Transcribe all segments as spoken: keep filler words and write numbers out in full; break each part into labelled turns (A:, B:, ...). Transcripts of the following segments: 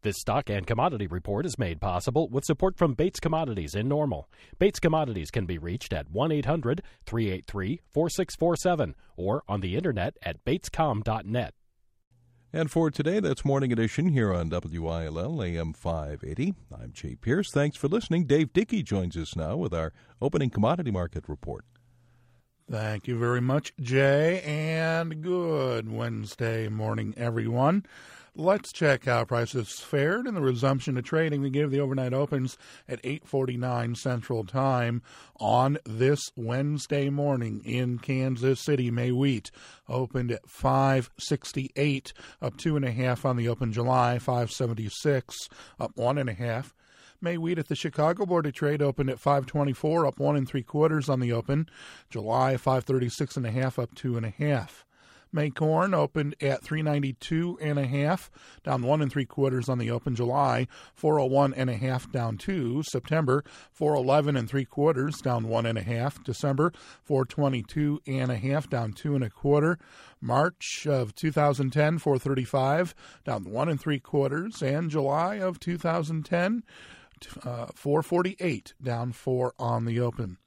A: This stock and commodity report is made possible with support from Bates Commodities in Normal. Bates Commodities can be reached at one eight hundred, three eight three, four six four seven or on the internet at bates com dot net.
B: And for today, that's Morning Edition here on W I L L A M five eighty. I'm Jay Pierce. Thanks for listening. Dave Dickey joins us now with our opening commodity market report.
C: Thank you very much, Jay, and good Wednesday morning, everyone. Let's check how prices fared in the resumption of trading. We gave the overnight opens at eight forty-nine Central Time on this Wednesday morning in Kansas City. May wheat opened at five sixty-eight, up two and a half on the open. July five seventy-six, up one and a half. May wheat at the Chicago Board of Trade opened at five twenty-four, up one and three quarters on the open. July five thirty-six and a half, up two and a half. May corn opened at three ninety-two and a half, down one and three quarters on the open. July four oh one and a half, down two. September four eleven and three quarters, down one and a half. December four twenty-two and a half, down two and a quarter. March of two thousand ten four thirty-five, down one and three quarters, and July of two thousand ten uh, four forty-eight, down four on the open.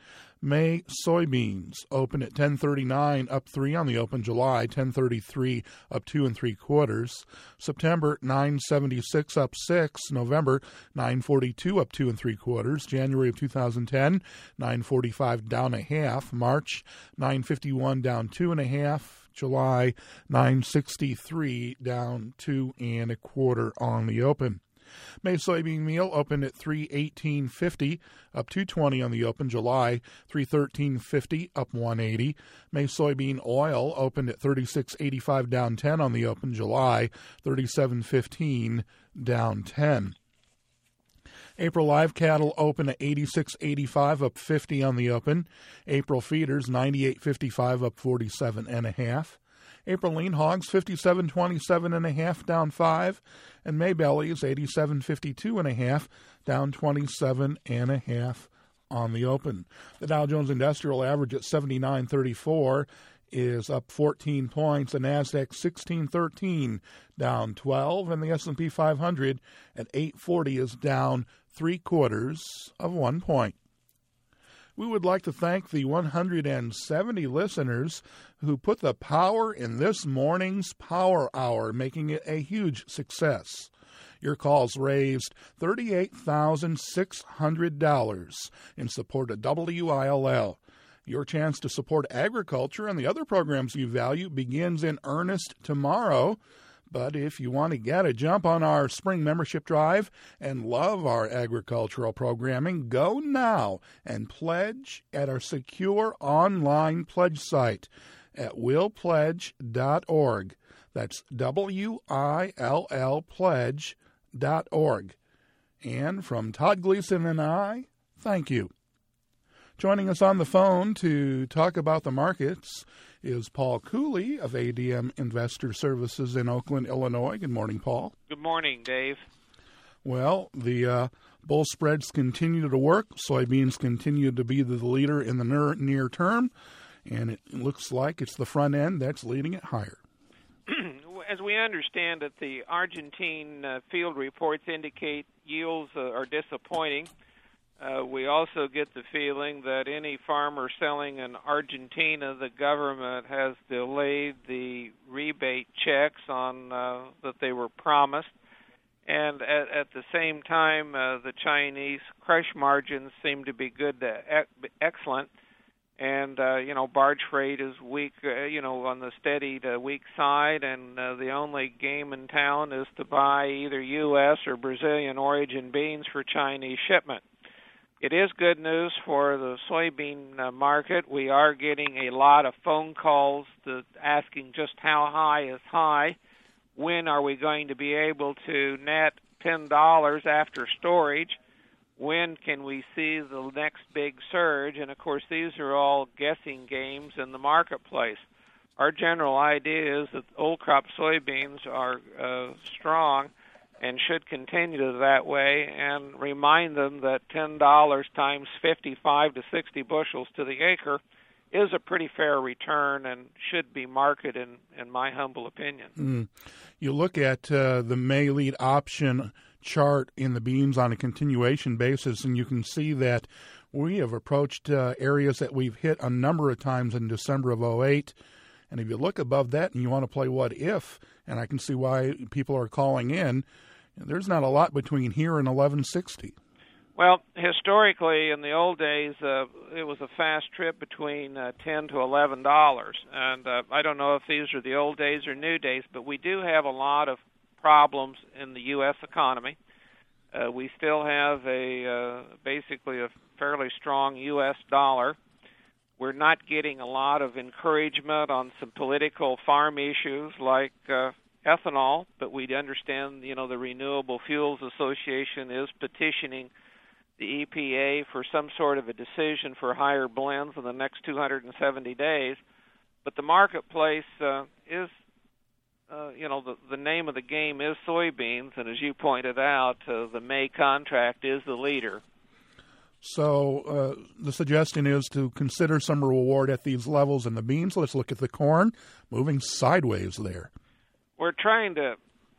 C: May soybeans open at ten thirty-nine, up three on the open. July ten thirty-three, up two and three quarters. September nine seventy-six, up six. November nine forty-two, up two and three quarters. January of two thousand ten nine forty-five, down a half. March nine fifty-one, down two and a half. July nine sixty-three, down two and a quarter on the open. May soybean meal opened at three eighteen fifty, up two twenty on the open. July three thirteen fifty, up one eighty. May soybean oil opened at thirty-six eighty-five, down ten on the open. July thirty-seven fifteen, down ten. April live cattle open at eighty-six eighty-five, up fifty on the open. April feeders ninety-eight fifty-five, up forty-seven and a half. April lean hogs fifty-seven twenty-seven and a half, down five, and May bellies eighty-seven fifty-two and a half, down twenty-seven and a half on the open. The Dow Jones Industrial Average at seventy-nine thirty-four is up fourteen points. The Nasdaq sixteen thirteen, down twelve, and the S and P five hundred at eight forty is down three quarters of one point. We would like to thank the one hundred seventy listeners who put the power in this morning's Power Hour, making it a huge success. Your calls raised thirty-eight thousand six hundred dollars in support of W I L L. Your chance to support agriculture and the other programs you value begins in earnest tomorrow. But if you want to get a jump on our spring membership drive and love our agricultural programming, go now and pledge at our secure online pledge site at will pledge dot org. That's W I L L pledge dot org. And from Todd Gleason and I, thank you. Joining us on the phone to talk about the markets is Paul Cooley of A D M Investor Services in Oakland, Illinois. Good morning, Paul.
D: Good morning, Dave.
C: Well, the uh, bull spreads continue to work. Soybeans continue to be the leader in the near, near term, and it looks like it's the front end that's leading it higher.
D: As we understand it, the Argentine uh, field reports indicate yields uh, are disappointing. Uh, we also get the feeling that any farmer selling in Argentina, the government has delayed the rebate checks on uh, that they were promised. And at, at the same time, uh, the Chinese crush margins seem to be good to e- excellent. And, uh, you know, barge freight is weak, uh, you know, on the steady to weak side. And uh, the only game in town is to buy either U S or Brazilian origin beans for Chinese shipment. It is good news for the soybean uh, market. We are getting a lot of phone calls to asking just how high is high. When are we going to be able to net ten dollars after storage? When can we see the next big surge? And, of course, these are all guessing games in the marketplace. Our general idea is that old crop soybeans are uh, strong and should continue that way, and remind them that ten dollars times fifty-five to sixty bushels to the acre is a pretty fair return and should be market in, in my humble opinion.
C: Mm. You look at uh, the May lead option chart in the beans on a continuation basis, and you can see that we have approached uh, areas that we've hit a number of times in December of oh eight. And if you look above that and you want to play what if, and I can see why people are calling in, there's not a lot between here and eleven sixty.
D: Well, historically, in the old days, uh, it was a fast trip between uh, ten to eleven dollars, and uh, I don't know if these are the old days or new days, but we do have a lot of problems in the U S economy. Uh, we still have a uh, basically a fairly strong U S dollar. We're not getting a lot of encouragement on some political farm issues like uh, ethanol, but we understand, you know, the Renewable Fuels Association is petitioning the E P A for some sort of a decision for higher blends in the next two hundred seventy days. But the marketplace uh, is, uh, you know, the, the name of the game is soybeans, and as you pointed out, uh, the May contract is the leader.
C: So uh, the suggestion is to consider some reward at these levels in the beans. Let's look at the corn, moving sideways there.
D: We're trying to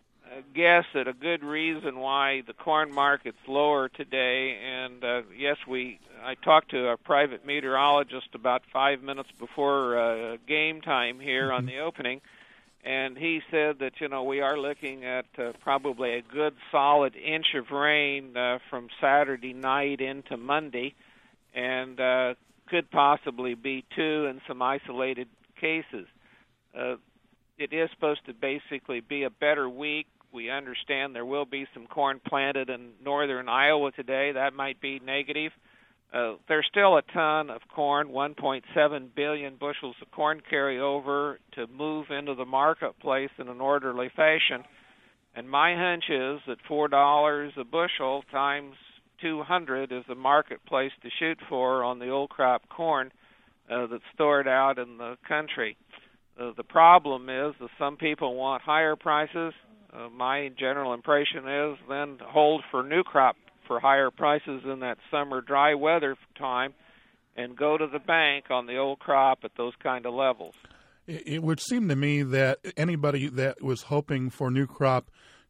D: guess at a good reason why the corn market's lower today, and uh, yes, we. I talked to a private meteorologist about five minutes before uh, game time here mm-hmm. on the opening, and he said that, you know, we are looking at uh, probably a good solid inch of rain uh, from Saturday night into Monday, and uh, could possibly be two in some isolated cases. Uh, it is supposed to basically be a better week. We understand there will be some corn planted in northern Iowa today. That might be negative. Uh, there's still a ton of corn, one point seven billion bushels of corn carryover to move into the marketplace in an orderly fashion. And my hunch is that four dollars a bushel times two hundred is the marketplace to shoot for on the old crop corn uh, that's stored out in the country. Uh, the problem is that some people want higher prices. Uh, my general impression is then hold for new crop for higher prices in that summer dry weather time and go to the bank on the old crop at those kind of levels.
C: It would seem to me that anybody that was hoping for new crop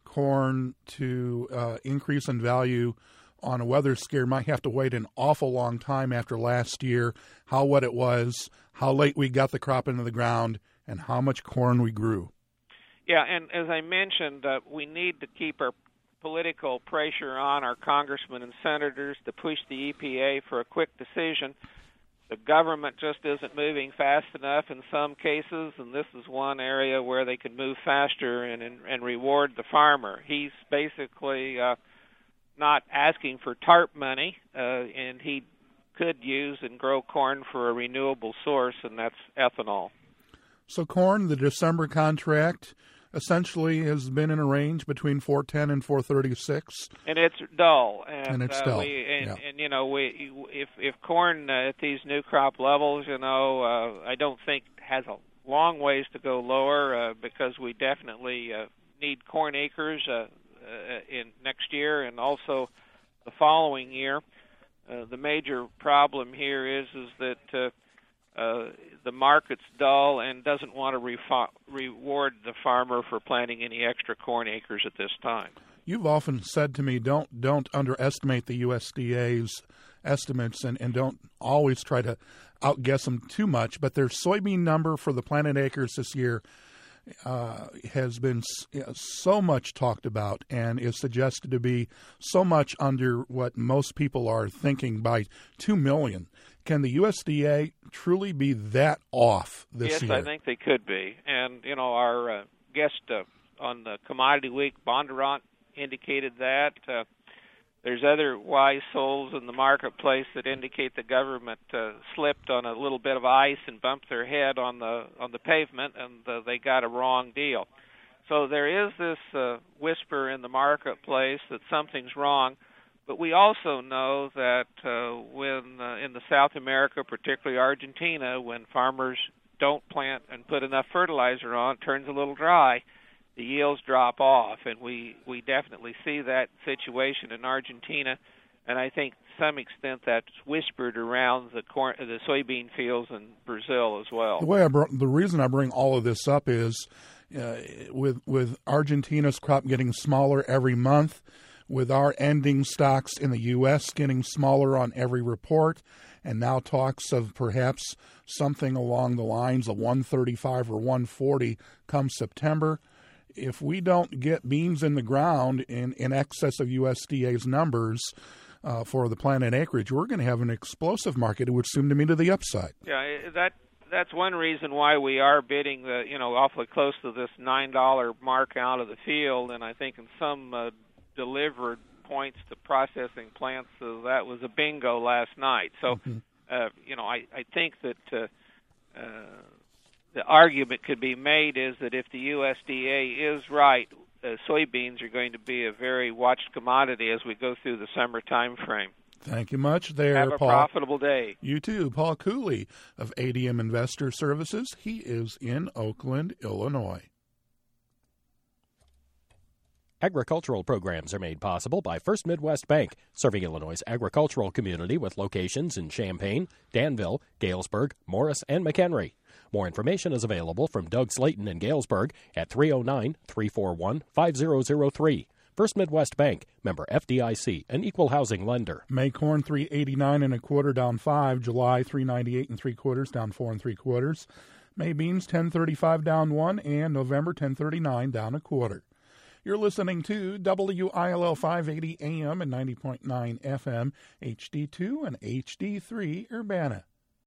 C: corn to uh, increase in value on a weather scare might have to wait an awful long time after last year, how wet it was, how late we got the crop into the ground, and how much corn we grew.
D: Yeah, and as I mentioned, uh, we need to keep our political pressure on our congressmen and senators to push the E P A for a quick decision. The government just isn't moving fast enough in some cases, and this is one area where they can move faster and and, and reward the farmer. He's basically uh, not asking for TARP money, uh, and he could use and grow corn for a renewable source, and that's ethanol.
C: So corn, the December contract, essentially has been in a range between four ten and four thirty-six,
D: and it's dull. And,
C: and it's
D: uh,
C: dull.
D: We, and,
C: yeah.
D: and you know, we if if corn uh, at these new crop levels, you know, uh, I don't think has a long ways to go lower uh, because we definitely uh, need corn acres uh, uh, in next year and also the following year. Uh, the major problem here is is that. Uh, Uh, the market's dull and doesn't want to refo- reward the farmer for planting any extra corn acres at this time.
C: You've often said to me, don't don't underestimate the U S D A's estimates and, and don't always try to outguess them too much. But their soybean number for the planted acres this year uh, has been so much talked about and is suggested to be so much under what most people are thinking by two million. Can the U S D A truly be that off this
D: yes,
C: year?
D: Yes, I think they could be. And, you know, our uh, guest uh, on the Commodity Week, Bondurant, indicated that. Uh, there's other wise souls in the marketplace that indicate the government uh, slipped on a little bit of ice and bumped their head on the on the pavement, and uh, they got a wrong deal. So there is this uh, whisper in the marketplace that something's wrong. But we also know that uh, when uh, in the South America, particularly Argentina, when farmers don't plant and put enough fertilizer on, it turns a little dry, the yields drop off. And we, we definitely see that situation in Argentina. and I think to some extent that's whispered around the corn, the soybean fields in Brazil as well.
C: The way I br- the reason I bring all of this up is uh, with with Argentina's crop getting smaller every month, with our ending stocks in the U S getting smaller on every report, and now talks of perhaps something along the lines of one thirty-five or one forty come September. If we don't get beans in the ground in, in excess of U S D A's numbers uh, for the planted acreage, we're going to have an explosive market, it would seem to me, to the upside.
D: Yeah, that that's one reason why we are bidding the you know awfully close to this nine dollar mark out of the field, and I think in some uh, delivered points to processing plants, so that was a bingo last night. So, mm-hmm. uh, you know, I, I think that uh, uh, the argument could be made is that if the U S D A is right, uh, soybeans are going to be a very watched commodity as we go through the summer time frame.
C: Thank you much there,
D: Have a
C: Paul.
D: profitable day.
C: You too. Paul Cooley of A D M Investor Services. He is in Oakland, Illinois.
A: Agricultural programs are made possible by First Midwest Bank, serving Illinois' agricultural community with locations in Champaign, Danville, Galesburg, Morris, and McHenry. More information is available from Doug Slayton in Galesburg at three oh nine, three four one, five oh oh three. First Midwest Bank, member F D I C, an equal housing lender.
C: May corn three eighty-nine and a quarter, down five. July three ninety-eight and three quarters, down four and three quarters. May beans ten thirty-five, down one, and November ten thirty-nine, down a quarter. You're listening to W I L L five eighty A M and ninety point nine F M, H D two and H D three Urbana.